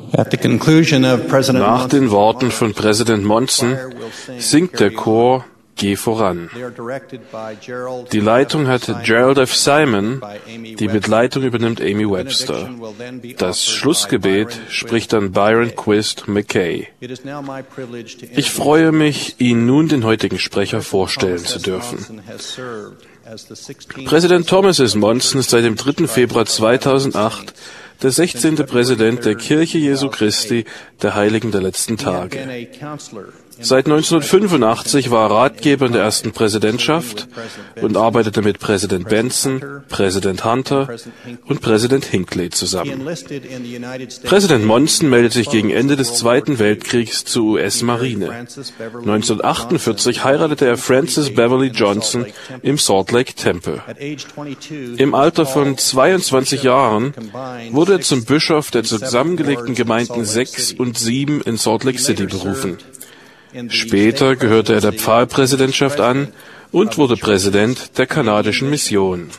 Nach den Worten von Präsident Monson singt der Chor Geh voran. Die Leitung hat Gerald F. Simon, die Begleitung übernimmt Amy Webster. Das Schlussgebet spricht dann Byron Quist McKay. Ich freue mich, Ihnen nun den heutigen Sprecher vorstellen zu dürfen. Präsident Thomas S. Monson ist seit dem 3. Februar 2008 der 16. Präsident der Kirche Jesu Christi, der Heiligen der letzten Tage. Seit 1985 war er Ratgeber in der ersten Präsidentschaft und arbeitete mit Präsident Benson, Präsident Hunter und Präsident Hinckley zusammen. Präsident Monson meldet sich gegen Ende des Zweiten Weltkriegs zur US-Marine. 1948 heiratete er Frances Beverly Johnson im Salt Lake Temple. Im Alter von 22 Jahren wurde er zum Bischof der zusammengelegten Gemeinden 6 und 7 in Salt Lake City berufen. Später gehörte er der Pfarrpräsidentschaft an und wurde Präsident der kanadischen Mission.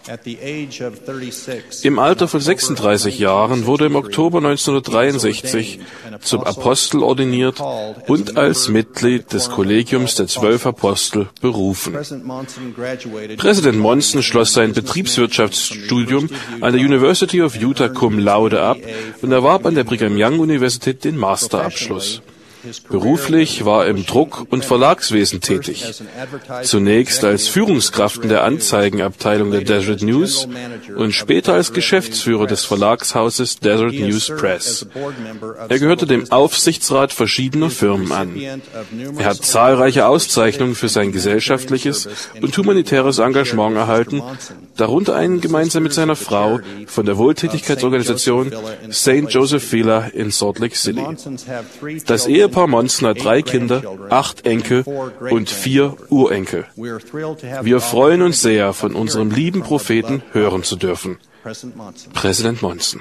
Im Alter von 36 Jahren wurde er im Oktober 1963 zum Apostel ordiniert und als Mitglied des Kollegiums der 12 Apostel berufen. Präsident Monson schloss sein Betriebswirtschaftsstudium an der University of Utah cum laude ab und erwarb an der Brigham Young Universität den Masterabschluss. Beruflich war er im Druck- und Verlagswesen tätig. Zunächst als Führungskraft in der Anzeigenabteilung der Desert News und später als Geschäftsführer des Verlagshauses Desert News Press. Er gehörte dem Aufsichtsrat verschiedener Firmen an. Er hat zahlreiche Auszeichnungen für sein gesellschaftliches und humanitäres Engagement erhalten, darunter einen gemeinsam mit seiner Frau von der Wohltätigkeitsorganisation St. Joseph Villa in Salt Lake City. Das Ehepaar Monson hat 3 Kinder, 8 Enkel und 4 Urenkel. Wir freuen uns sehr, von unserem lieben Propheten hören zu dürfen. Präsident Monson.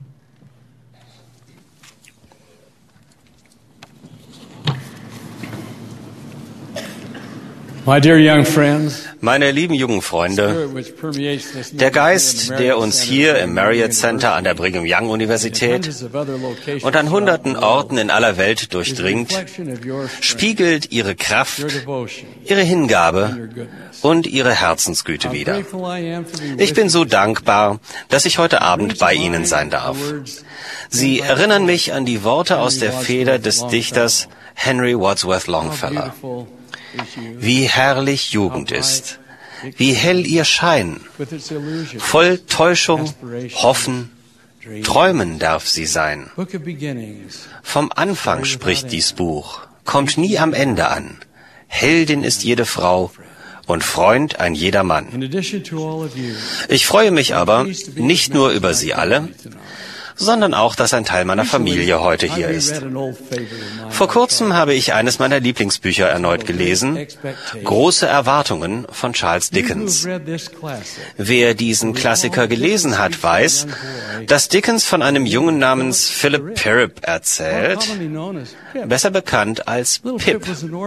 Meine lieben jungen Freunde, der Geist, der uns hier im Marriott Center an der Brigham Young Universität und an hunderten Orten in aller Welt durchdringt, spiegelt Ihre Kraft, Ihre Hingabe und Ihre Herzensgüte wider. Ich bin so dankbar, dass ich heute Abend bei Ihnen sein darf. Sie erinnern mich an die Worte aus der Feder des Dichters Henry Wadsworth Longfellow. Wie herrlich Jugend ist, wie hell ihr Schein, voll Täuschung, Hoffen, Träumen darf sie sein. Vom Anfang spricht dies Buch, kommt nie am Ende an. Heldin ist jede Frau und Freund ein jeder Mann. Ich freue mich aber nicht nur über Sie alle, sondern auch, dass ein Teil meiner Familie heute hier ist. Vor kurzem habe ich eines meiner Lieblingsbücher erneut gelesen, Große Erwartungen von Charles Dickens. Wer diesen Klassiker gelesen hat, weiß, dass Dickens von einem Jungen namens Philip Pirrip erzählt, besser bekannt als Pip.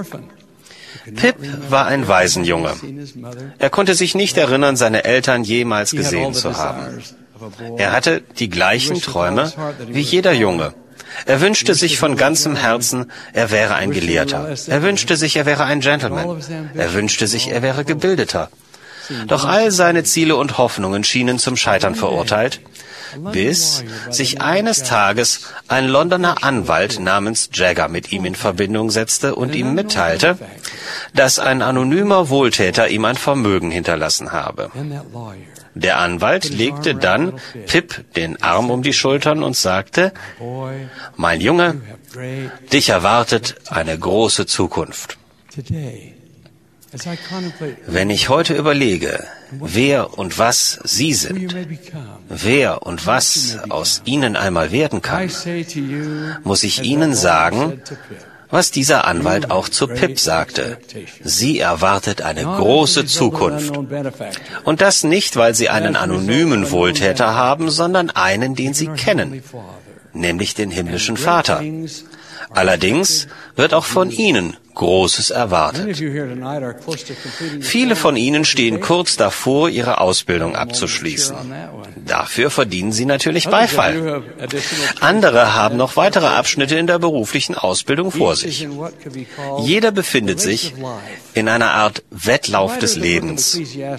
Pip war ein Waisenjunge. Er konnte sich nicht erinnern, seine Eltern jemals gesehen zu haben. Er hatte die gleichen Träume wie jeder Junge. Er wünschte sich von ganzem Herzen, er wäre ein Gelehrter. Er wünschte sich, er wäre ein Gentleman. Er wünschte sich, er wäre gebildeter. Doch all seine Ziele und Hoffnungen schienen zum Scheitern verurteilt, bis sich eines Tages ein Londoner Anwalt namens Jagger mit ihm in Verbindung setzte und ihm mitteilte, dass ein anonymer Wohltäter ihm ein Vermögen hinterlassen habe. Der Anwalt legte dann Pip den Arm um die Schultern und sagte, mein Junge, dich erwartet eine große Zukunft. Wenn ich heute überlege, wer und was Sie sind, wer und was aus Ihnen einmal werden kann, muss ich Ihnen sagen, was dieser Anwalt auch zu Pip sagte. Sie erwartet eine große Zukunft. Und das nicht, weil Sie einen anonymen Wohltäter haben, sondern einen, den Sie kennen. nämlich den himmlischen Vater. Allerdings wird auch von ihnen Großes erwartet. Viele von ihnen stehen kurz davor, ihre Ausbildung abzuschließen. Dafür verdienen sie natürlich Beifall. Andere haben noch weitere Abschnitte in der beruflichen Ausbildung vor sich. Jeder befindet sich in einer Art Wettlauf des Lebens.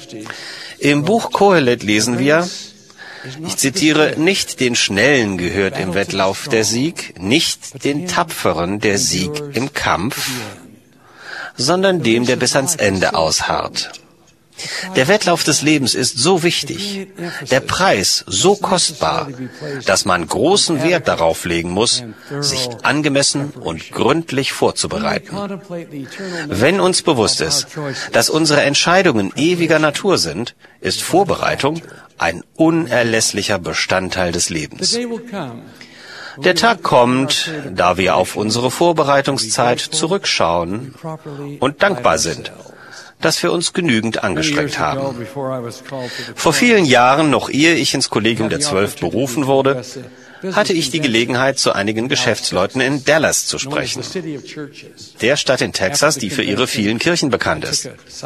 Im Buch Kohelet lesen wir, ich zitiere, nicht den Schnellen gehört im Wettlauf der Sieg, nicht den Tapferen der Sieg im Kampf, sondern dem, der bis ans Ende ausharrt. Der Wettlauf des Lebens ist so wichtig, der Preis so kostbar, dass man großen Wert darauf legen muss, sich angemessen und gründlich vorzubereiten. Wenn uns bewusst ist, dass unsere Entscheidungen ewiger Natur sind, ist Vorbereitung ein unerlässlicher Bestandteil des Lebens. Der Tag kommt, da wir auf unsere Vorbereitungszeit zurückschauen und dankbar sind, dass wir uns genügend angestrengt haben. Vor vielen Jahren, noch ehe ich ins Kollegium der 12 berufen wurde, hatte ich die Gelegenheit, zu einigen Geschäftsleuten in Dallas zu sprechen, der Stadt in Texas, die für ihre vielen Kirchen bekannt ist.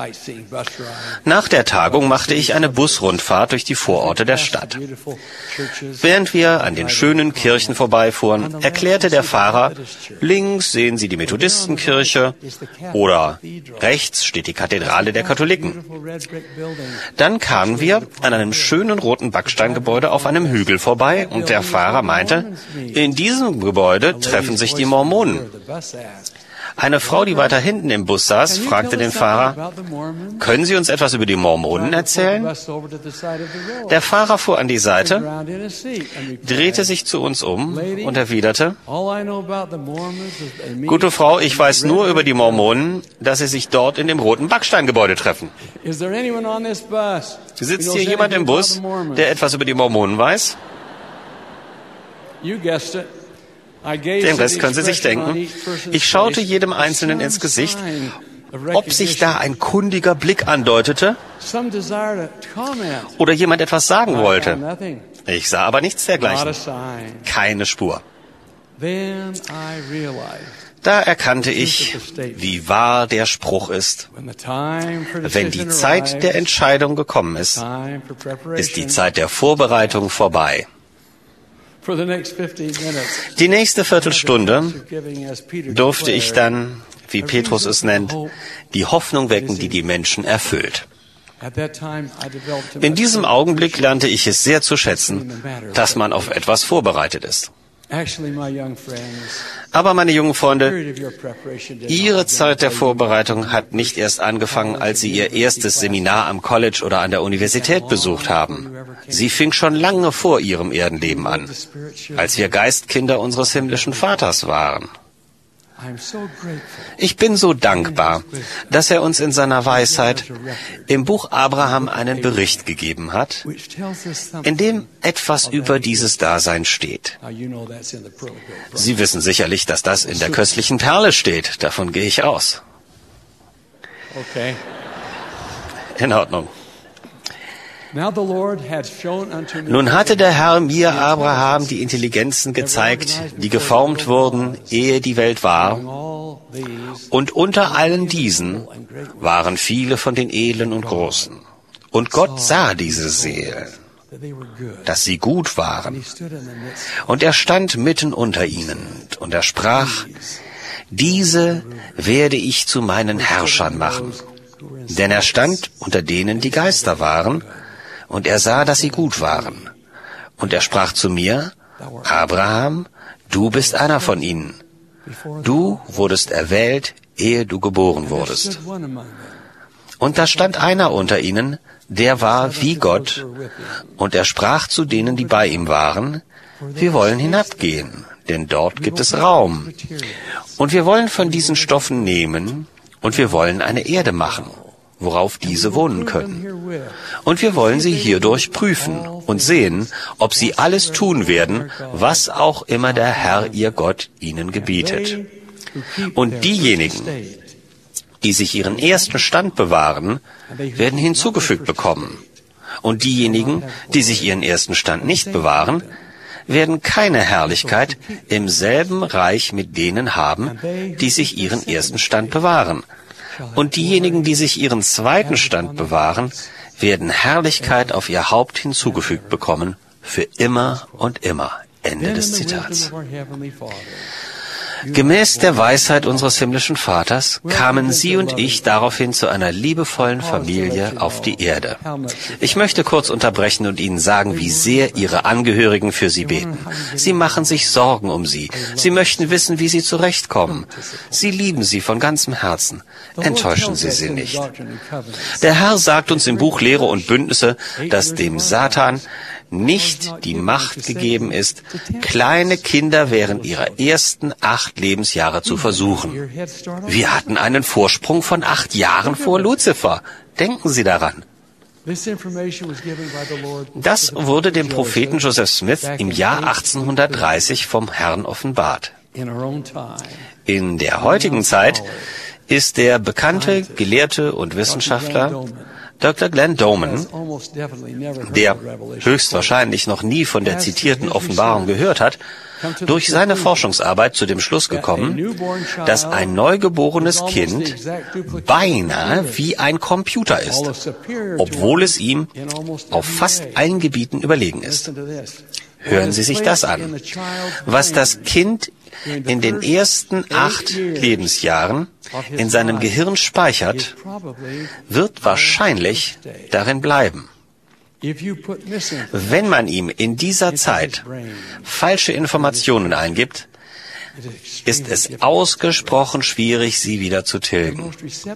Nach der Tagung machte ich eine Busrundfahrt durch die Vororte der Stadt. Während wir an den schönen Kirchen vorbeifuhren, erklärte der Fahrer, links sehen Sie die Methodistenkirche oder rechts steht die Kathedrale der Katholiken. Dann kamen wir an einem schönen roten Backsteingebäude auf einem Hügel vorbei und der Fahrer meinte, in diesem Gebäude treffen sich die Mormonen. Eine Frau, die weiter hinten im Bus saß, fragte den Fahrer, können Sie uns etwas über die Mormonen erzählen? Der Fahrer fuhr an die Seite, drehte sich zu uns um und erwiderte, gute Frau, ich weiß nur über die Mormonen, dass sie sich dort in dem roten Backsteingebäude treffen. Sitzt hier jemand im Bus, der etwas über die Mormonen weiß? Den Rest können Sie sich denken. Ich schaute jedem Einzelnen ins Gesicht, ob sich da ein kundiger Blick andeutete oder jemand etwas sagen wollte. Ich sah aber nichts dergleichen. Keine Spur. Da erkannte ich, wie wahr der Spruch ist. Wenn die Zeit der Entscheidung gekommen ist, ist die Zeit der Vorbereitung vorbei. Die nächste Viertelstunde durfte ich dann, wie Petrus es nennt, die Hoffnung wecken, die die Menschen erfüllt. In diesem Augenblick lernte ich es sehr zu schätzen, dass man auf etwas vorbereitet ist. Aber meine jungen Freunde, Ihre Zeit der Vorbereitung hat nicht erst angefangen, als Sie Ihr erstes Seminar am College oder an der Universität besucht haben. Sie fing schon lange vor Ihrem Erdenleben an, als wir Geistkinder unseres himmlischen Vaters waren. Ich bin so dankbar, dass er uns in seiner Weisheit im Buch Abraham einen Bericht gegeben hat, in dem etwas über dieses Dasein steht. Sie wissen sicherlich, dass das in der köstlichen Perle steht. Davon gehe ich aus. In Ordnung. Nun hatte der Herr mir, Abraham, die Intelligenzen gezeigt, die geformt wurden, ehe die Welt war. Und unter allen diesen waren viele von den Edlen und Großen. Und Gott sah diese Seelen, dass sie gut waren. Und er stand mitten unter ihnen. Und er sprach, diese werde ich zu meinen Herrschern machen. Denn er stand unter denen, die Geister waren. Und er sah, dass sie gut waren. Und er sprach zu mir, Abraham, du bist einer von ihnen. Du wurdest erwählt, ehe du geboren wurdest. Und da stand einer unter ihnen, der war wie Gott. Und er sprach zu denen, die bei ihm waren, wir wollen hinabgehen, denn dort gibt es Raum. Und wir wollen von diesen Stoffen nehmen, und wir wollen eine Erde machen, worauf diese wohnen können. Und wir wollen sie hierdurch prüfen und sehen, ob sie alles tun werden, was auch immer der Herr, ihr Gott, ihnen gebietet. Und diejenigen, die sich ihren ersten Stand bewahren, werden hinzugefügt bekommen. Und diejenigen, die sich ihren ersten Stand nicht bewahren, werden keine Herrlichkeit im selben Reich mit denen haben, die sich ihren ersten Stand bewahren. Und diejenigen, die sich ihren zweiten Stand bewahren, werden Herrlichkeit auf ihr Haupt hinzugefügt bekommen, für immer und immer. Ende des Zitats. Gemäß der Weisheit unseres himmlischen Vaters kamen Sie und ich daraufhin zu einer liebevollen Familie auf die Erde. Ich möchte kurz unterbrechen und Ihnen sagen, wie sehr Ihre Angehörigen für Sie beten. Sie machen sich Sorgen um Sie. Sie möchten wissen, wie Sie zurechtkommen. Sie lieben Sie von ganzem Herzen. Enttäuschen Sie sie nicht. Der Herr sagt uns im Buch Lehre und Bündnisse, dass dem Satan nicht die Macht gegeben ist, kleine Kinder während ihrer ersten 8 Lebensjahre zu versuchen. Wir hatten einen Vorsprung von 8 Jahren vor Luzifer. Denken Sie daran. Das wurde dem Propheten Joseph Smith im Jahr 1830 vom Herrn offenbart. In der heutigen Zeit ist der bekannte Gelehrte und Wissenschaftler Dr. Glenn Doman, der höchstwahrscheinlich noch nie von der zitierten Offenbarung gehört hat, durch seine Forschungsarbeit zu dem Schluss gekommen, dass ein neugeborenes Kind beinahe wie ein Computer ist, obwohl es ihm auf fast allen Gebieten überlegen ist. Hören Sie sich das an. Was das Kind in den ersten 8 Lebensjahren in seinem Gehirn speichert, wird wahrscheinlich darin bleiben. Wenn man ihm in dieser Zeit falsche Informationen eingibt, ist es ausgesprochen schwierig, sie wieder zu tilgen.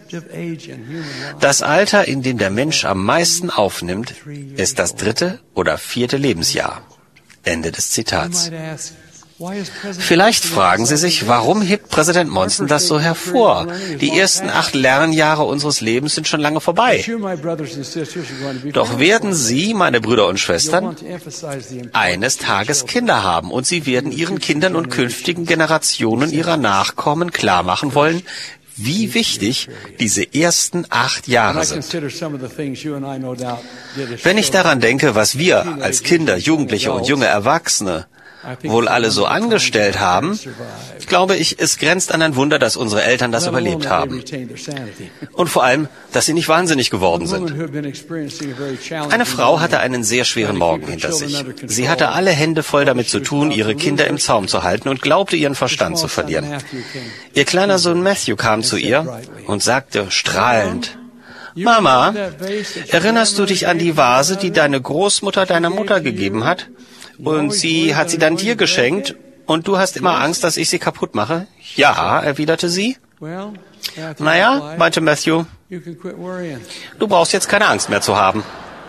Das Alter, in dem der Mensch am meisten aufnimmt, ist das 3. oder 4. Lebensjahr. Ende des Zitats. Vielleicht fragen Sie sich, warum hebt Präsident Monson das so hervor? Die ersten 8 Lernjahre unseres Lebens sind schon lange vorbei. Doch werden Sie, meine Brüder und Schwestern, eines Tages Kinder haben und Sie werden Ihren Kindern und künftigen Generationen ihrer Nachkommen klarmachen wollen, wie wichtig diese ersten 8 Jahre sind. Wenn ich daran denke, was wir als Kinder, Jugendliche und junge Erwachsene wohl alle so angestellt haben, glaube ich, es grenzt an ein Wunder, dass unsere Eltern das überlebt haben. Und vor allem, dass sie nicht wahnsinnig geworden sind. Eine Frau hatte einen sehr schweren Morgen hinter sich. Sie hatte alle Hände voll damit zu tun, ihre Kinder im Zaum zu halten und glaubte, ihren Verstand zu verlieren. Ihr kleiner Sohn Matthew kam zu ihr und sagte strahlend: Mama, erinnerst du dich an die Vase, die deine Großmutter deiner Mutter gegeben hat? Und sie hat sie dann dir geschenkt und du hast immer Angst, dass ich sie kaputt mache? Ja, erwiderte sie. Naja, meinte Matthew, du brauchst jetzt keine Angst mehr zu haben.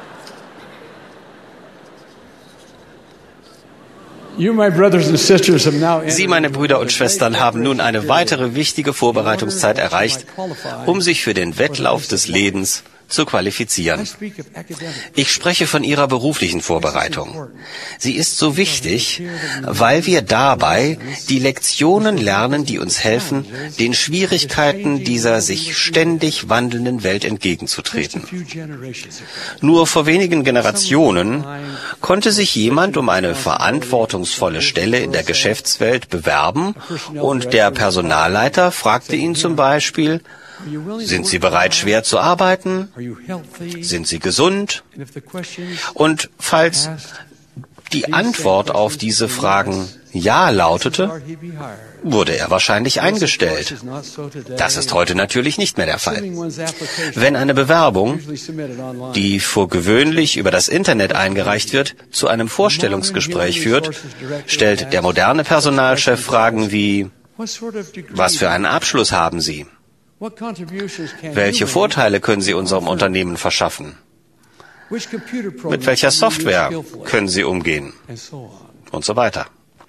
Sie, meine Brüder und Schwestern, haben nun eine weitere wichtige Vorbereitungszeit erreicht, um sich für den Wettlauf des Lebens zu qualifizieren. Ich spreche von Ihrer beruflichen Vorbereitung. Sie ist so wichtig, weil wir dabei die Lektionen lernen, die uns helfen, den Schwierigkeiten dieser sich ständig wandelnden Welt entgegenzutreten. Nur vor wenigen Generationen konnte sich jemand um eine verantwortungsvolle Stelle in der Geschäftswelt bewerben und der Personalleiter fragte ihn zum Beispiel: Sind Sie bereit, schwer zu arbeiten? Sind Sie gesund? Und falls die Antwort auf diese Fragen Ja lautete, wurde er wahrscheinlich eingestellt. Das ist heute natürlich nicht mehr der Fall. Wenn eine Bewerbung, die für gewöhnlich über das Internet eingereicht wird, zu einem Vorstellungsgespräch führt, stellt der moderne Personalchef Fragen wie: Was für einen Abschluss haben Sie? Welche Vorteile können Sie unserem Unternehmen verschaffen? Mit welcher Software können Sie umgehen? Und so weiter.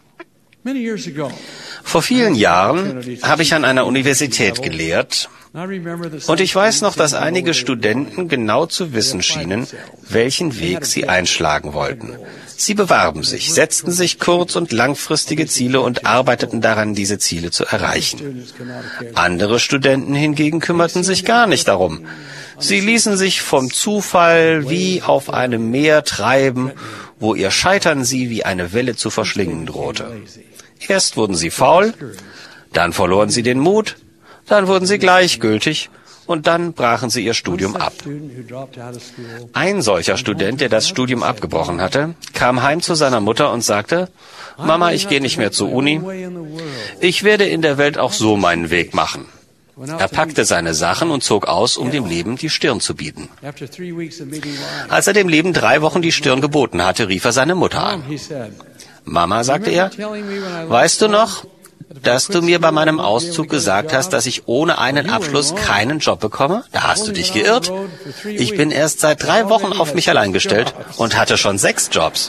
Vor vielen Jahren habe ich an einer Universität gelehrt und ich weiß noch, dass einige Studenten genau zu wissen schienen, welchen Weg sie einschlagen wollten. Sie bewarben sich, setzten sich kurz- und langfristige Ziele und arbeiteten daran, diese Ziele zu erreichen. Andere Studenten hingegen kümmerten sich gar nicht darum. Sie ließen sich vom Zufall wie auf einem Meer treiben, wo ihr Scheitern sie wie eine Welle zu verschlingen drohte. Erst wurden sie faul, dann verloren sie den Mut, dann wurden sie gleichgültig und dann brachen sie ihr Studium ab. Ein solcher Student, der das Studium abgebrochen hatte, kam heim zu seiner Mutter und sagte: Mama, ich gehe nicht mehr zur Uni. Ich werde in der Welt auch so meinen Weg machen. Er packte seine Sachen und zog aus, um dem Leben die Stirn zu bieten. Als er dem Leben 3 Wochen die Stirn geboten hatte, rief er seine Mutter an. Mama, sagte er, weißt du noch, dass du mir bei meinem Auszug gesagt hast, dass ich ohne einen Abschluss keinen Job bekomme? Da hast du dich geirrt. Ich bin erst seit 3 Wochen auf mich allein gestellt und hatte schon 6 Jobs.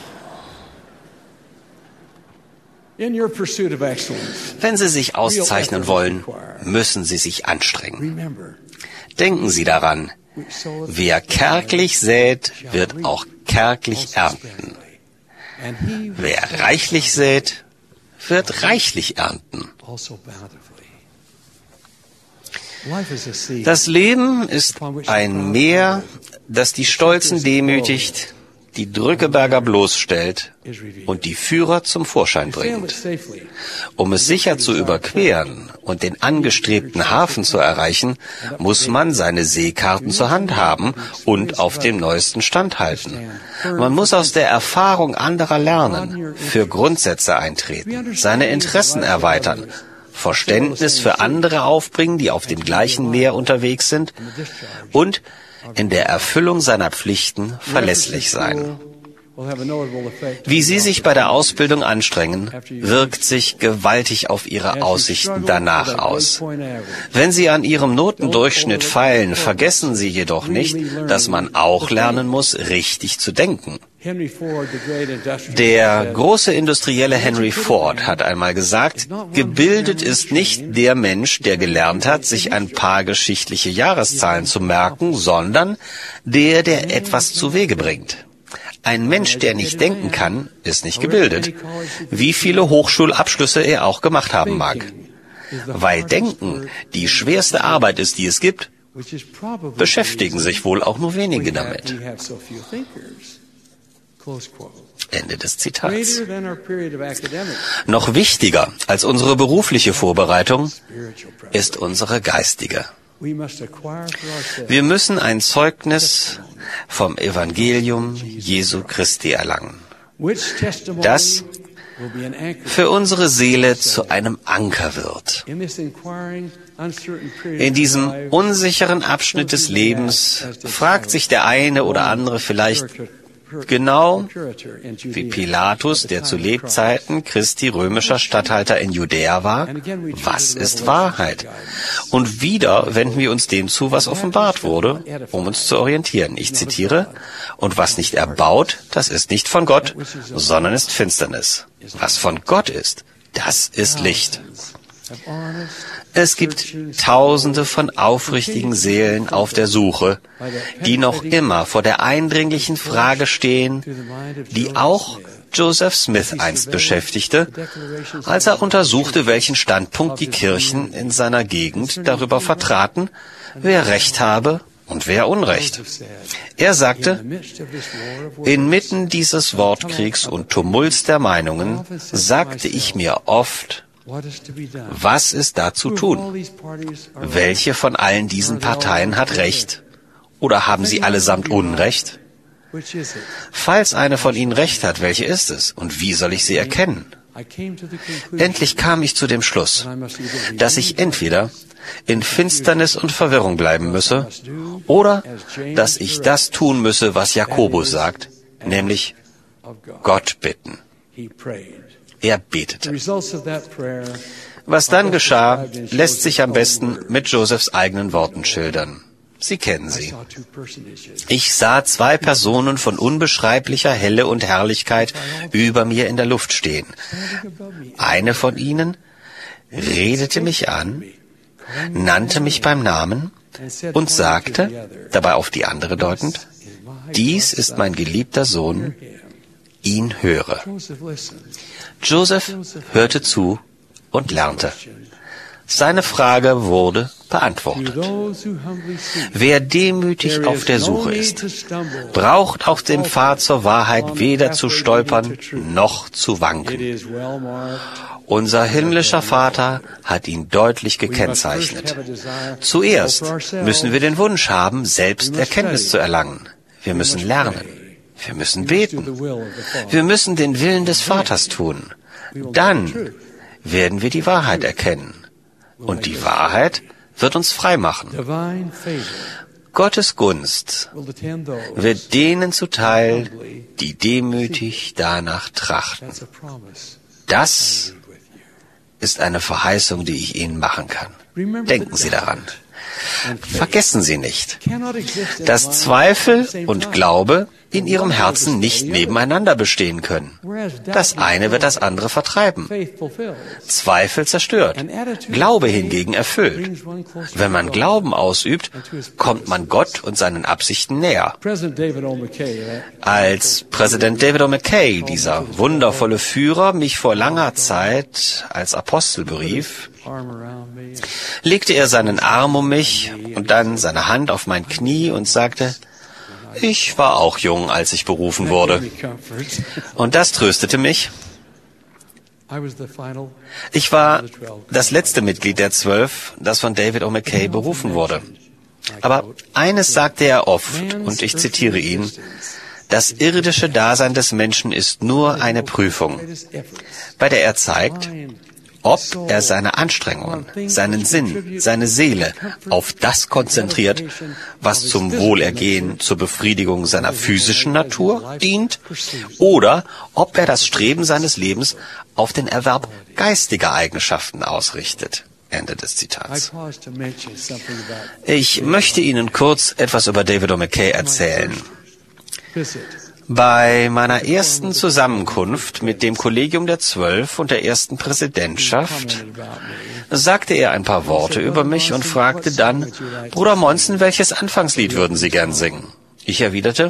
Wenn Sie sich auszeichnen wollen, müssen Sie sich anstrengen. Denken Sie daran, wer kärglich sät, wird auch kärglich ernten. Wer reichlich sät, wird reichlich ernten. Das Leben ist ein Meer, das die Stolzen demütigt, die Drückeberger bloßstellt und die Führer zum Vorschein bringt. Um es sicher zu überqueren und den angestrebten Hafen zu erreichen, muss man seine Seekarten zur Hand haben und auf dem neuesten Stand halten. Man muss aus der Erfahrung anderer lernen, für Grundsätze eintreten, seine Interessen erweitern, Verständnis für andere aufbringen, die auf dem gleichen Meer unterwegs sind, und in der Erfüllung seiner Pflichten verlässlich sein. Wie Sie sich bei der Ausbildung anstrengen, wirkt sich gewaltig auf Ihre Aussichten danach aus. Wenn Sie an Ihrem Notendurchschnitt feilen, vergessen Sie jedoch nicht, dass man auch lernen muss, richtig zu denken. Der große Industrielle Henry Ford hat einmal gesagt, gebildet ist nicht der Mensch, der gelernt hat, sich ein paar geschichtliche Jahreszahlen zu merken, sondern der etwas zu Wege bringt. Ein Mensch, der nicht denken kann, ist nicht gebildet, wie viele Hochschulabschlüsse er auch gemacht haben mag. Weil Denken die schwerste Arbeit ist, die es gibt, beschäftigen sich wohl auch nur wenige damit. Ende des Zitats. Noch wichtiger als unsere berufliche Vorbereitung ist unsere geistige. Wir müssen ein Zeugnis vom Evangelium Jesu Christi erlangen, das für unsere Seele zu einem Anker wird. In diesem unsicheren Abschnitt des Lebens fragt sich der eine oder andere vielleicht, genau wie Pilatus, der zu Lebzeiten Christi römischer Statthalter in Judäa war, was ist Wahrheit? Und wieder wenden wir uns dem zu, was offenbart wurde, um uns zu orientieren. Ich zitiere: Und was nicht erbaut, das ist nicht von Gott, sondern ist Finsternis. Was von Gott ist, das ist Licht. Es gibt Tausende von aufrichtigen Seelen auf der Suche, die noch immer vor der eindringlichen Frage stehen, die auch Joseph Smith einst beschäftigte, als er untersuchte, welchen Standpunkt die Kirchen in seiner Gegend darüber vertraten, wer Recht habe und wer Unrecht. Er sagte, inmitten dieses Wortkriegs und Tumults der Meinungen sagte ich mir oft, was ist da zu tun? Welche von allen diesen Parteien hat Recht? Oder haben sie allesamt Unrecht? Falls eine von ihnen Recht hat, welche ist es? Und wie soll ich sie erkennen? Endlich kam ich zu dem Schluss, dass ich entweder in Finsternis und Verwirrung bleiben müsse, oder dass ich das tun müsse, was Jakobus sagt, nämlich Gott bitten. Er betete. Was dann geschah, lässt sich am besten mit Josephs eigenen Worten schildern. Sie kennen sie. Ich sah 2 Personen von unbeschreiblicher Helle und Herrlichkeit über mir in der Luft stehen. Eine von ihnen redete mich an, nannte mich beim Namen und sagte, dabei auf die andere deutend, dies ist mein geliebter Sohn, ihn höre. Joseph hörte zu und lernte. Seine Frage wurde beantwortet. Wer demütig auf der Suche ist, braucht auf dem Pfad zur Wahrheit weder zu stolpern noch zu wanken. Unser himmlischer Vater hat ihn deutlich gekennzeichnet. Zuerst müssen wir den Wunsch haben, selbst Erkenntnis zu erlangen. Wir müssen lernen. Wir müssen beten. Wir müssen den Willen des Vaters tun. Dann werden wir die Wahrheit erkennen. Und die Wahrheit wird uns frei machen. Gottes Gunst wird denen zuteil, die demütig danach trachten. Das ist eine Verheißung, die ich Ihnen machen kann. Denken Sie daran. Vergessen Sie nicht, dass Zweifel und Glaube in Ihrem Herzen nicht nebeneinander bestehen können. Das eine wird das andere vertreiben. Zweifel zerstört, Glaube hingegen erfüllt. Wenn man Glauben ausübt, kommt man Gott und seinen Absichten näher. Als Präsident David O. McKay, dieser wundervolle Führer, mich vor langer Zeit als Apostel berief, legte er seinen Arm um mich und dann seine Hand auf mein Knie und sagte, ich war auch jung, als ich berufen wurde. Und das tröstete mich. Ich war das letzte Mitglied der 12, das von David O. McKay berufen wurde. Aber eines sagte er oft, und ich zitiere ihn, das irdische Dasein des Menschen ist nur eine Prüfung, bei der er zeigt, ob er seine Anstrengungen, seinen Sinn, seine Seele auf das konzentriert, was zum Wohlergehen, zur Befriedigung seiner physischen Natur dient, oder ob er das Streben seines Lebens auf den Erwerb geistiger Eigenschaften ausrichtet. Ende des Zitats. Ich möchte Ihnen kurz etwas über David O. McKay erzählen. Bei meiner ersten Zusammenkunft mit dem Kollegium der 12 und der ersten Präsidentschaft sagte er ein paar Worte über mich und fragte dann, Bruder Monson, welches Anfangslied würden Sie gern singen? Ich erwiderte,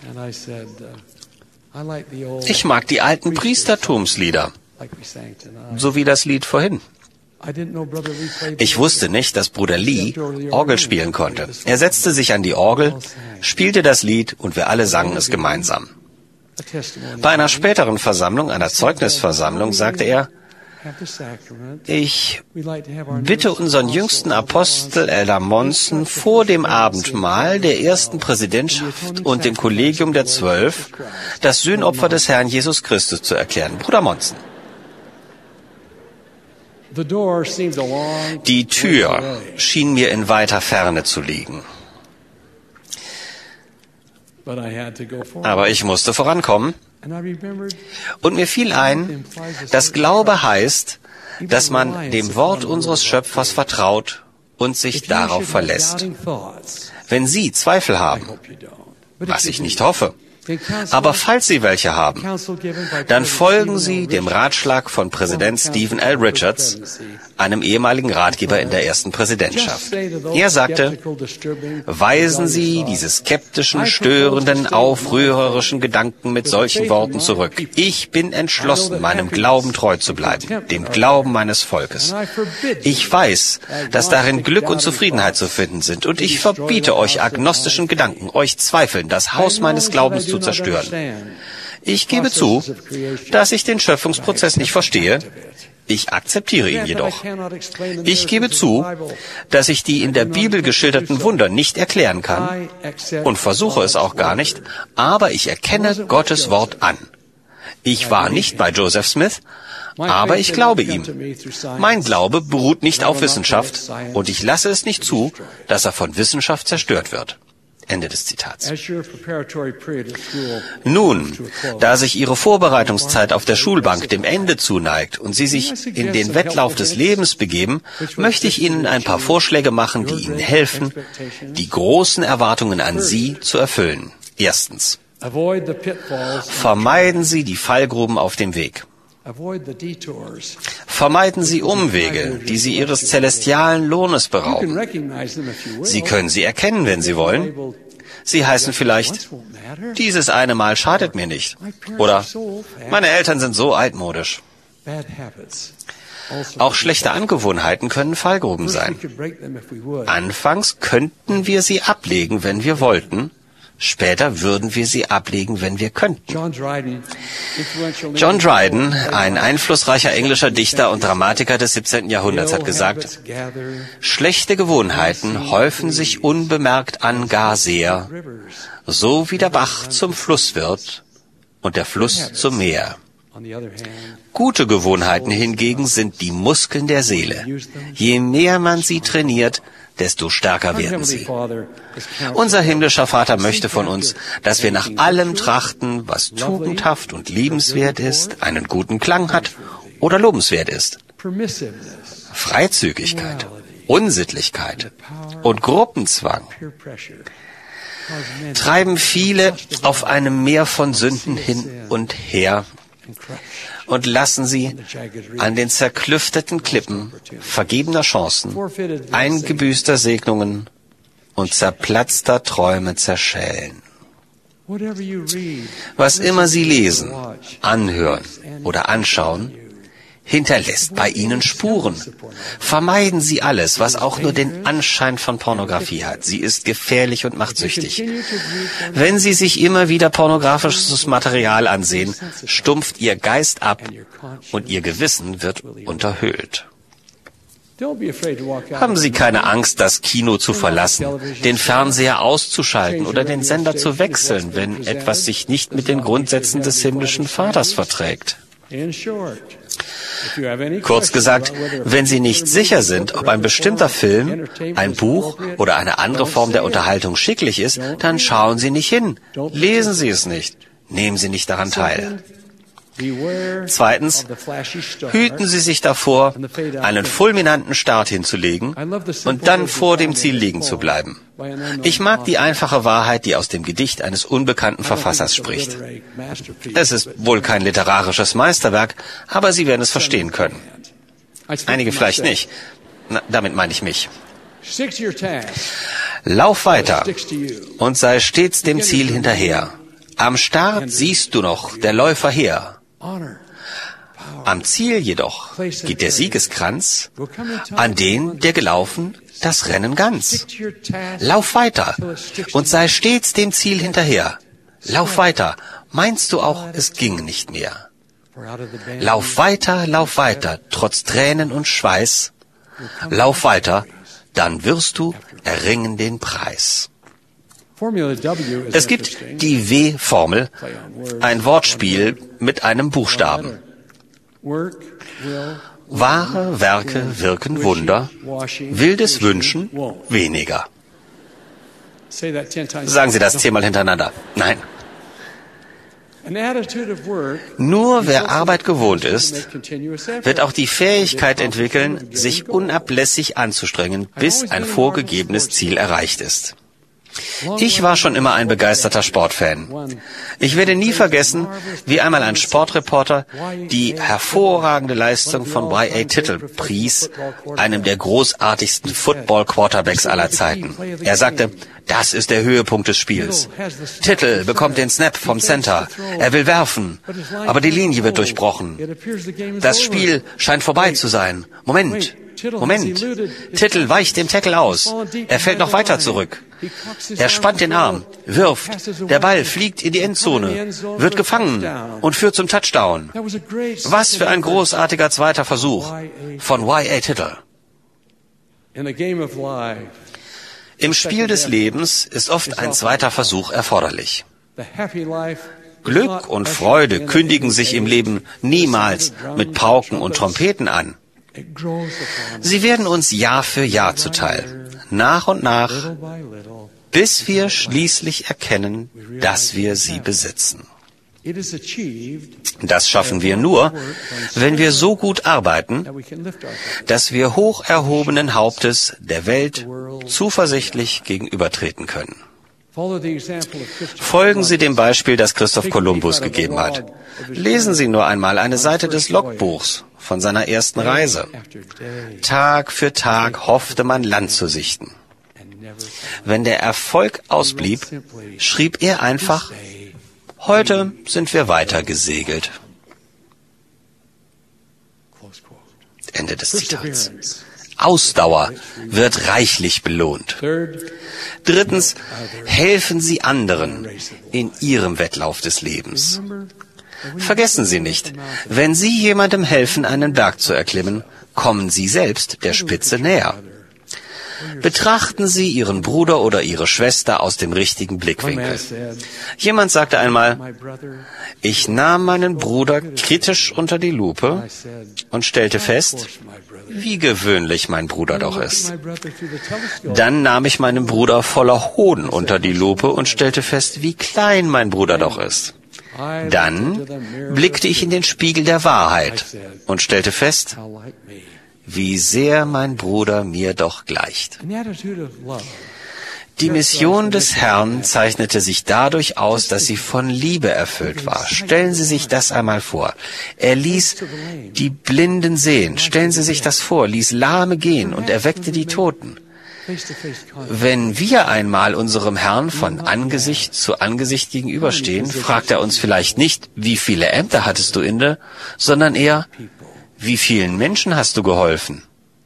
ich mag die alten Priestertumslieder, so wie das Lied vorhin. Ich wusste nicht, dass Bruder Lee Orgel spielen konnte. Er setzte sich an die Orgel, spielte das Lied und wir alle sangen es gemeinsam. Bei einer späteren Versammlung, einer Zeugnisversammlung, sagte er, ich bitte unseren jüngsten Apostel Elder Monson vor dem Abendmahl der ersten Präsidentschaft und dem Kollegium der 12 das Sühnopfer des Herrn Jesus Christus zu erklären. Bruder Monson. Die Tür schien mir in weiter Ferne zu liegen. Aber ich musste vorankommen. Und mir fiel ein, dass Glaube heißt, dass man dem Wort unseres Schöpfers vertraut und sich darauf verlässt. Wenn Sie Zweifel haben, was ich nicht hoffe, aber falls Sie welche haben, dann folgen Sie dem Ratschlag von Präsident Stephen L. Richards, einem ehemaligen Ratgeber in der ersten Präsidentschaft. Er sagte, weisen Sie diese skeptischen, störenden, aufrührerischen Gedanken mit solchen Worten zurück. Ich bin entschlossen, meinem Glauben treu zu bleiben, dem Glauben meines Volkes. Ich weiß, dass darin Glück und Zufriedenheit zu finden sind, und ich verbiete euch agnostischen Gedanken, euch Zweifeln, das Haus meines Glaubens zu zerstören. Ich gebe zu, dass ich den Schöpfungsprozess nicht verstehe. Ich akzeptiere ihn jedoch. Ich gebe zu, dass ich die in der Bibel geschilderten Wunder nicht erklären kann und versuche es auch gar nicht, aber ich erkenne Gottes Wort an. Ich war nicht bei Joseph Smith, aber ich glaube ihm. Mein Glaube beruht nicht auf Wissenschaft und ich lasse es nicht zu, dass er von Wissenschaft zerstört wird. Ende des Zitats. Nun, da sich Ihre Vorbereitungszeit auf der Schulbank dem Ende zuneigt und Sie sich in den Wettlauf des Lebens begeben, möchte ich Ihnen ein paar Vorschläge machen, die Ihnen helfen, die großen Erwartungen an Sie zu erfüllen. Erstens. Vermeiden Sie die Fallgruben auf dem Weg. Vermeiden Sie Umwege, die Sie Ihres celestialen Lohnes berauben. Sie können sie erkennen, wenn Sie wollen. Sie heißen vielleicht, dieses eine Mal schadet mir nicht. Oder, meine Eltern sind so altmodisch. Auch schlechte Angewohnheiten können Fallgruben sein. Anfangs könnten wir sie ablegen, wenn wir wollten. Später würden wir sie ablegen, wenn wir könnten. John Dryden, ein einflussreicher englischer Dichter und Dramatiker des 17. Jahrhunderts, hat gesagt, schlechte Gewohnheiten häufen sich unbemerkt an gar sehr, so wie der Bach zum Fluss wird und der Fluss zum Meer. Gute Gewohnheiten hingegen sind die Muskeln der Seele. Je mehr man sie trainiert, desto stärker werden sie. Unser himmlischer Vater möchte von uns, dass wir nach allem trachten, was tugendhaft und liebenswert ist, einen guten Klang hat oder lobenswert ist. Freizügigkeit, Unsittlichkeit und Gruppenzwang treiben viele auf einem Meer von Sünden hin und her und lassen sie an den zerklüfteten Klippen vergebener Chancen, eingebüßter Segnungen und zerplatzter Träume zerschellen. Was immer sie lesen, anhören oder anschauen, hinterlässt bei ihnen Spuren. Vermeiden Sie alles, was auch nur den Anschein von Pornografie hat. Sie ist gefährlich und macht süchtig. Wenn Sie sich immer wieder pornografisches Material ansehen, stumpft Ihr Geist ab und Ihr Gewissen wird unterhöhlt. Haben Sie keine Angst, das Kino zu verlassen, den Fernseher auszuschalten oder den Sender zu wechseln, wenn etwas sich nicht mit den Grundsätzen des himmlischen Vaters verträgt. Kurz gesagt, wenn Sie nicht sicher sind, ob ein bestimmter Film, ein Buch oder eine andere Form der Unterhaltung schicklich ist, dann schauen Sie nicht hin, lesen Sie es nicht, nehmen Sie nicht daran teil. Zweitens, hüten Sie sich davor, einen fulminanten Start hinzulegen und dann vor dem Ziel liegen zu bleiben. Ich mag die einfache Wahrheit, die aus dem Gedicht eines unbekannten Verfassers spricht. Es ist wohl kein literarisches Meisterwerk, aber Sie werden es verstehen können. Einige vielleicht nicht. Damit meine ich mich. Lauf weiter und sei stets dem Ziel hinterher. Am Start siehst du noch der Läufer her. Am Ziel jedoch geht der Siegeskranz an den, der gelaufen, das Rennen ganz. Lauf weiter und sei stets dem Ziel hinterher. Lauf weiter, meinst du auch, es ging nicht mehr. Lauf weiter, trotz Tränen und Schweiß. Lauf weiter, dann wirst du erringen den Preis. Es gibt die W-Formel, ein Wortspiel mit einem Buchstaben. Wahre Werke wirken Wunder, wildes Wünschen weniger. Sagen Sie das 10-mal hintereinander. Nein. Nur wer Arbeit gewohnt ist, wird auch die Fähigkeit entwickeln, sich unablässig anzustrengen, bis ein vorgegebenes Ziel erreicht ist. Ich war schon immer ein begeisterter Sportfan. Ich werde nie vergessen, wie einmal ein Sportreporter die hervorragende Leistung von Y.A. Tittle pries, einem der großartigsten Football-Quarterbacks aller Zeiten. Er sagte, das ist der Höhepunkt des Spiels. Tittle bekommt den Snap vom Center. Er will werfen, aber die Linie wird durchbrochen. Das Spiel scheint vorbei zu sein. Moment. Tittle weicht dem Tackle aus. Er fällt noch weiter zurück. Er spannt den Arm, wirft. Der Ball fliegt in die Endzone, wird gefangen und führt zum Touchdown. Was für ein großartiger zweiter Versuch von Y.A. Tittle. Im Spiel des Lebens ist oft ein zweiter Versuch erforderlich. Glück und Freude kündigen sich im Leben niemals mit Pauken und Trompeten an. Sie werden uns Jahr für Jahr zuteil, nach und nach, bis wir schließlich erkennen, dass wir sie besitzen. Das schaffen wir nur, wenn wir so gut arbeiten, dass wir hoch erhobenen Hauptes der Welt zuversichtlich gegenübertreten können. Folgen Sie dem Beispiel, das Christoph Kolumbus gegeben hat. Lesen Sie nur einmal eine Seite des Logbuchs von seiner ersten Reise. Tag für Tag hoffte man, Land zu sichten. Wenn der Erfolg ausblieb, schrieb er einfach, heute sind wir weiter gesegelt. Ende des Zitats. Ausdauer wird reichlich belohnt. Drittens, helfen Sie anderen in Ihrem Wettlauf des Lebens. Vergessen Sie nicht, wenn Sie jemandem helfen, einen Berg zu erklimmen, kommen Sie selbst der Spitze näher. Betrachten Sie Ihren Bruder oder Ihre Schwester aus dem richtigen Blickwinkel. Jemand sagte einmal, ich nahm meinen Bruder kritisch unter die Lupe und stellte fest, wie gewöhnlich mein Bruder doch ist. Dann nahm ich meinen Bruder voller Hohn unter die Lupe und stellte fest, wie klein mein Bruder doch ist. Dann blickte ich in den Spiegel der Wahrheit und stellte fest, wie sehr mein Bruder mir doch gleicht. Die Mission des Herrn zeichnete sich dadurch aus, dass sie von Liebe erfüllt war. Stellen Sie sich das einmal vor. Er ließ die Blinden sehen. Stellen Sie sich das vor. Ließ Lahme gehen und erweckte die Toten. Wenn wir einmal unserem Herrn von Angesicht zu Angesicht gegenüberstehen, fragt er uns vielleicht nicht, wie viele Ämter hattest du inne, sondern eher, wie vielen Menschen hast du geholfen?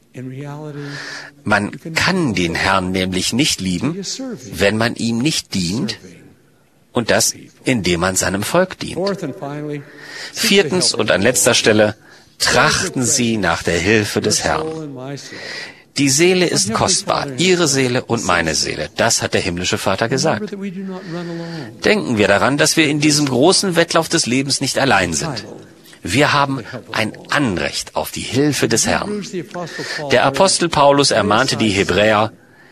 Man kann den Herrn nämlich nicht lieben, wenn man ihm nicht dient, und das, indem man seinem Volk dient. Viertens und an letzter Stelle, trachten Sie nach der Hilfe des Herrn. Die Seele ist kostbar, Ihre Seele und meine Seele. Das hat der himmlische Vater gesagt. Denken wir daran, dass wir in diesem großen Wettlauf des Lebens nicht allein sind. Wir haben ein Anrecht auf die Hilfe des Herrn. Der Apostel Paulus ermahnte die Hebräer,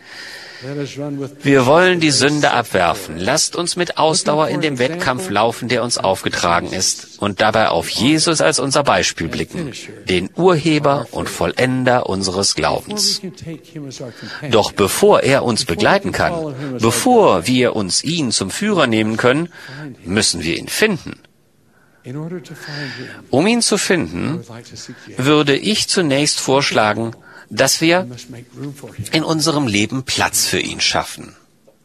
wir wollen die Sünde abwerfen. Lasst uns mit Ausdauer in dem Wettkampf laufen, der uns aufgetragen ist, und dabei auf Jesus als unser Beispiel blicken, den Urheber und Vollender unseres Glaubens. Doch bevor er uns begleiten kann, bevor wir uns ihn zum Führer nehmen können, müssen wir ihn finden. Um ihn zu finden, würde ich zunächst vorschlagen, dass wir in unserem Leben Platz für ihn schaffen.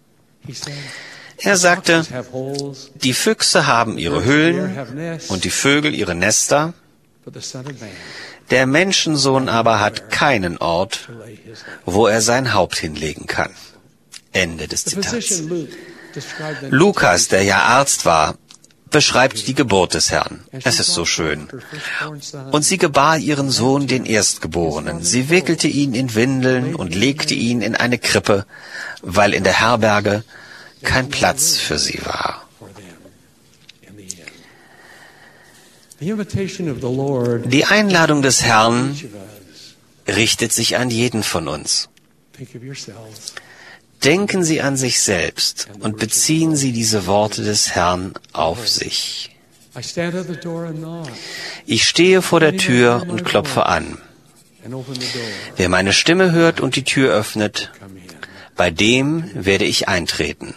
Er sagte, die Füchse haben ihre Höhlen und die Vögel ihre Nester, der Menschensohn aber hat keinen Ort, wo er sein Haupt hinlegen kann. Ende des Zitats. Lukas, der ja Arzt war, beschreibt die Geburt des Herrn. Es ist so schön. Und sie gebar ihren Sohn, den Erstgeborenen. Sie wickelte ihn in Windeln und legte ihn in eine Krippe, weil in der Herberge kein Platz für sie war. Die Einladung des Herrn richtet sich an jeden von uns. Denken Sie an sich selbst und beziehen Sie diese Worte des Herrn auf sich. Ich stehe vor der Tür und klopfe an. Wer meine Stimme hört und die Tür öffnet, bei dem werde ich eintreten.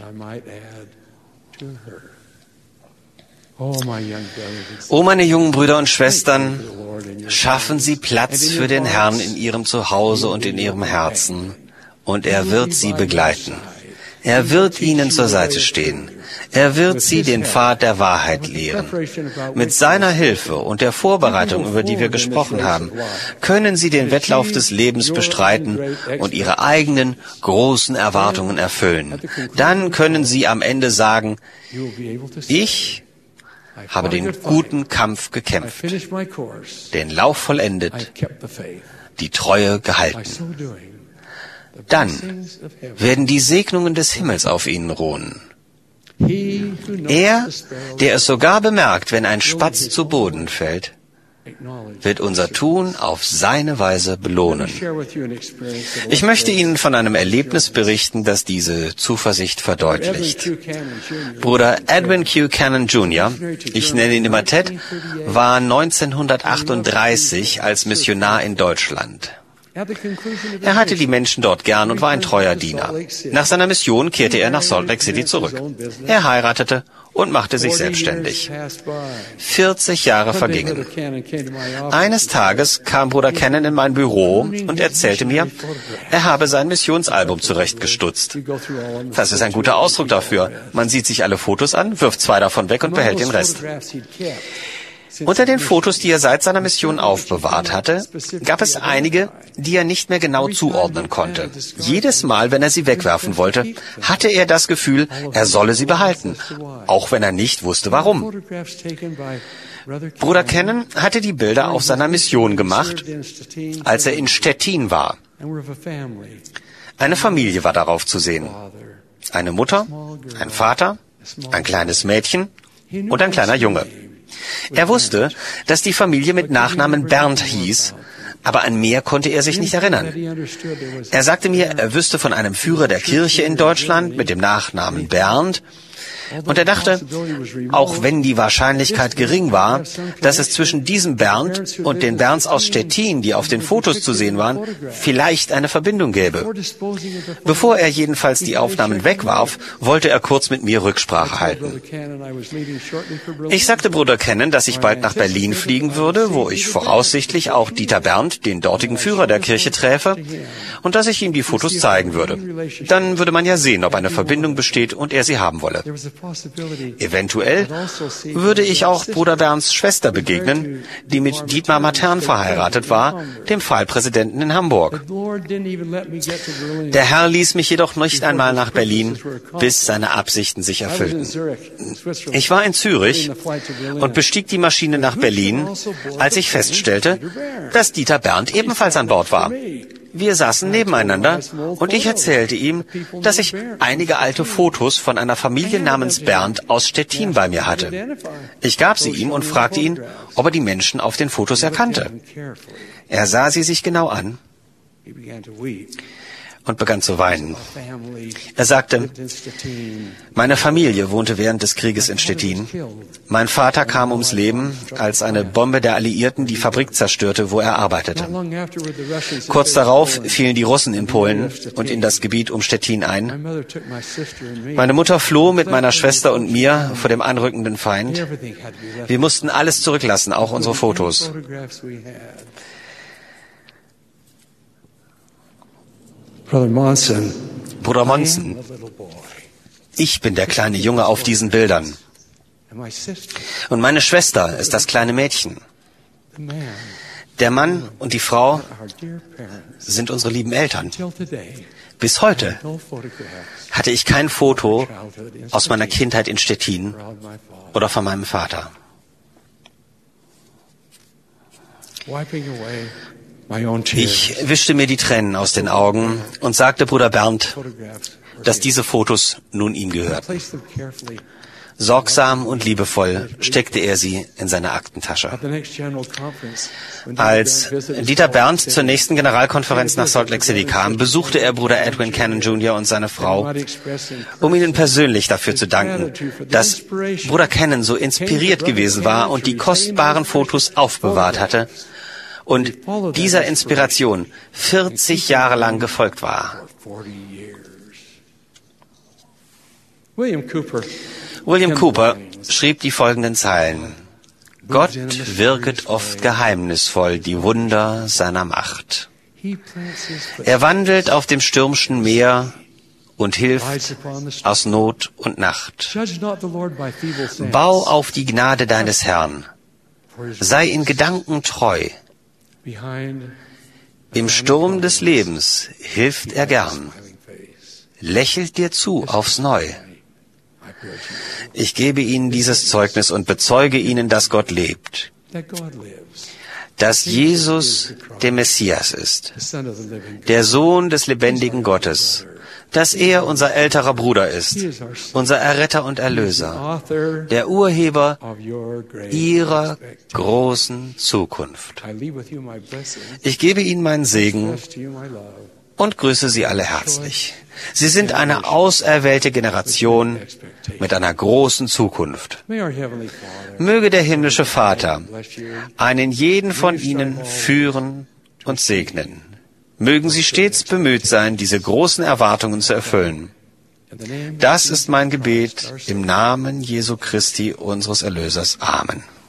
O meine jungen Brüder und Schwestern, schaffen Sie Platz für den Herrn in Ihrem Zuhause und in Ihrem Herzen. Und er wird sie begleiten. Er wird ihnen zur Seite stehen. Er wird sie den Pfad der Wahrheit lehren. Mit seiner Hilfe und der Vorbereitung, über die wir gesprochen haben, können sie den Wettlauf des Lebens bestreiten und ihre eigenen großen Erwartungen erfüllen. Dann können sie am Ende sagen, ich habe den guten Kampf gekämpft, den Lauf vollendet, die Treue gehalten. Dann werden die Segnungen des Himmels auf ihnen ruhen. Er, der es sogar bemerkt, wenn ein Spatz zu Boden fällt, wird unser Tun auf seine Weise belohnen. Ich möchte Ihnen von einem Erlebnis berichten, das diese Zuversicht verdeutlicht. Bruder Edwin Q. Cannon Jr., ich nenne ihn immer Ted, war 1938 als Missionar in Deutschland. Er hatte die Menschen dort gern und war ein treuer Diener. Nach seiner Mission kehrte er nach Salt Lake City zurück. Er heiratete und machte sich selbstständig. 40 Jahre vergingen. Eines Tages kam Bruder Cannon in mein Büro und erzählte mir, er habe sein Missionsalbum zurechtgestutzt. Das ist ein guter Ausdruck dafür. Man sieht sich alle Fotos an, wirft 2 davon weg und behält den Rest. Unter den Fotos, die er seit seiner Mission aufbewahrt hatte, gab es einige, die er nicht mehr genau zuordnen konnte. Jedes Mal, wenn er sie wegwerfen wollte, hatte er das Gefühl, er solle sie behalten, auch wenn er nicht wusste, warum. Bruder Cannon hatte die Bilder auf seiner Mission gemacht, als er in Stettin war. Eine Familie war darauf zu sehen. Eine Mutter, ein Vater, ein kleines Mädchen und ein kleiner Junge. Er wusste, dass die Familie mit Nachnamen Bernd hieß, aber an mehr konnte er sich nicht erinnern. Er sagte mir, er wüsste von einem Führer der Kirche in Deutschland mit dem Nachnamen Bernd, und er dachte, auch wenn die Wahrscheinlichkeit gering war, dass es zwischen diesem Bernd und den Bernds aus Stettin, die auf den Fotos zu sehen waren, vielleicht eine Verbindung gäbe. Bevor er jedenfalls die Aufnahmen wegwarf, wollte er kurz mit mir Rücksprache halten. Ich sagte Bruder Cannon, dass ich bald nach Berlin fliegen würde, wo ich voraussichtlich auch Dieter Bernd, den dortigen Führer der Kirche, träfe, und dass ich ihm die Fotos zeigen würde. Dann würde man ja sehen, ob eine Verbindung besteht und er sie haben wolle. Eventuell würde ich auch Bruder Bernds Schwester begegnen, die mit Dietmar Matern verheiratet war, dem Pfahlpräsidenten in Hamburg. Der Herr ließ mich jedoch nicht einmal nach Berlin, bis seine Absichten sich erfüllten. Ich war in Zürich und bestieg die Maschine nach Berlin, als ich feststellte, dass Dieter Bernd ebenfalls an Bord war. Wir saßen nebeneinander und ich erzählte ihm, dass ich einige alte Fotos von einer Familie namens Bernd aus Stettin bei mir hatte. Ich gab sie ihm und fragte ihn, ob er die Menschen auf den Fotos erkannte. Er sah sie sich genau an und begann zu weinen. Er sagte, meine Familie wohnte während des Krieges in Stettin. Mein Vater kam ums Leben, als eine Bombe der Alliierten die Fabrik zerstörte, wo er arbeitete. Kurz darauf fielen die Russen in Polen und in das Gebiet um Stettin ein. Meine Mutter floh mit meiner Schwester und mir vor dem anrückenden Feind. Wir mussten alles zurücklassen, auch unsere Fotos. Bruder Monson, ich bin der kleine Junge auf diesen Bildern. Und meine Schwester ist das kleine Mädchen. Der Mann und die Frau sind unsere lieben Eltern. Bis heute hatte ich kein Foto aus meiner Kindheit in Stettin oder von meinem Vater. Ich wischte mir die Tränen aus den Augen und sagte Bruder Bernd, dass diese Fotos nun ihm gehörten. Sorgsam und liebevoll steckte er sie in seine Aktentasche. Als Dieter Bernd zur nächsten Generalkonferenz nach Salt Lake City kam, besuchte er Bruder Edwin Cannon Jr. und seine Frau, um ihnen persönlich dafür zu danken, dass Bruder Cannon so inspiriert gewesen war und die kostbaren Fotos aufbewahrt hatte, und dieser Inspiration 40 Jahre lang gefolgt war. William Cooper schrieb die folgenden Zeilen. Gott wirket oft geheimnisvoll die Wunder seiner Macht. Er wandelt auf dem stürmischen Meer und hilft aus Not und Nacht. Bau auf die Gnade deines Herrn. Sei in Gedanken treu. Im Sturm des Lebens hilft er gern, lächelt dir zu aufs Neue. Ich gebe ihnen dieses Zeugnis und bezeuge ihnen, dass Gott lebt, dass Jesus der Messias ist, der Sohn des lebendigen Gottes, dass er unser älterer Bruder ist, unser Erretter und Erlöser, der Urheber ihrer großen Zukunft. Ich gebe ihnen meinen Segen und grüße sie alle herzlich. Sie sind eine auserwählte Generation mit einer großen Zukunft. Möge der himmlische Vater einen jeden von ihnen führen und segnen. Mögen Sie stets bemüht sein, diese großen Erwartungen zu erfüllen. Das ist mein Gebet im Namen Jesu Christi, unseres Erlösers. Amen.